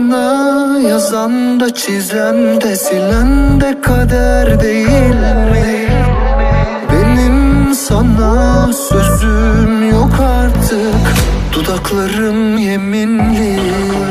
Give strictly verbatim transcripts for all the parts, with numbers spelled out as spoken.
bana yazan da çizen de silen de kader değil mi? Benim sana sözüm yok artık, dudaklarım yeminli.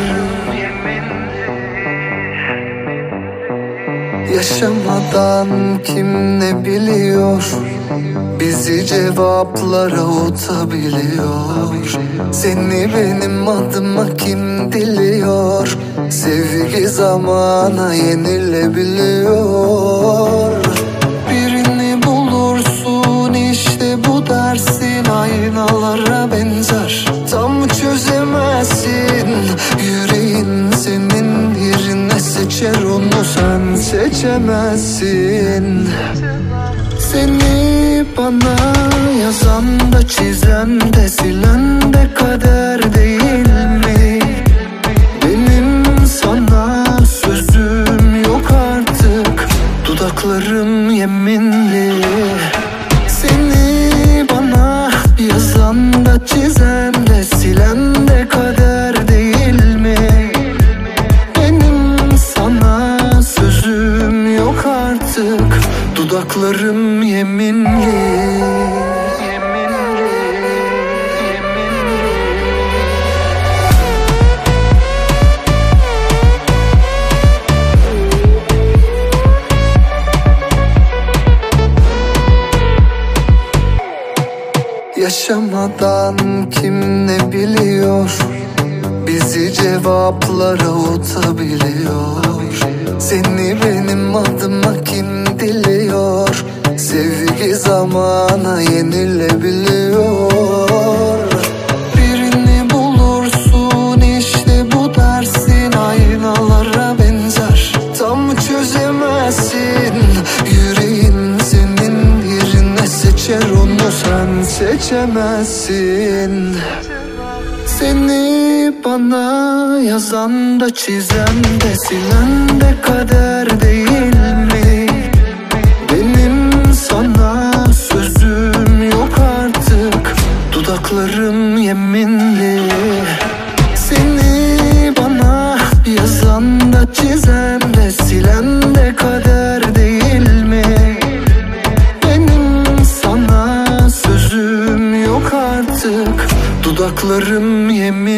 Yaşamadan kim ne biliyor, bizi cevaplara avutabiliyor. Seni benim adıma kim diliyor, sevgi zamana yenilebiliyor. Birini bulursun işte bu dersin, aynalara benzer, tam çözemezsin. Yüreğin senin yerine seçer, onu sen seçemezsin. Seni bana yazan da çizen de silen de kader değil mi? Benim sana sözüm yok artık, dudaklarım yeminli. Seni bana yazan da çizen de silen de kader değil mi? Benim sana sözüm yok artık, dudaklarım yeminli. Yaşamadan kim ne biliyor, bizi cevaplara avutabiliyor. Seni benim adıma kim diliyor, sevgi zamana yenilebiliyor. Birini bulursun işte bu dersin, aynalara benzer, tam çözemezsin. Yüreğin senin yerine seçer, onu sen seçemezsin. Seni bana yazan da çizen de silen de kader değil mi? Benim sana sözüm yok artık, dudaklarım yeminli. Seni bana yazan da çizen de silen de kader değil mi? Benim sana sözüm yok artık, dudaklarım yemin.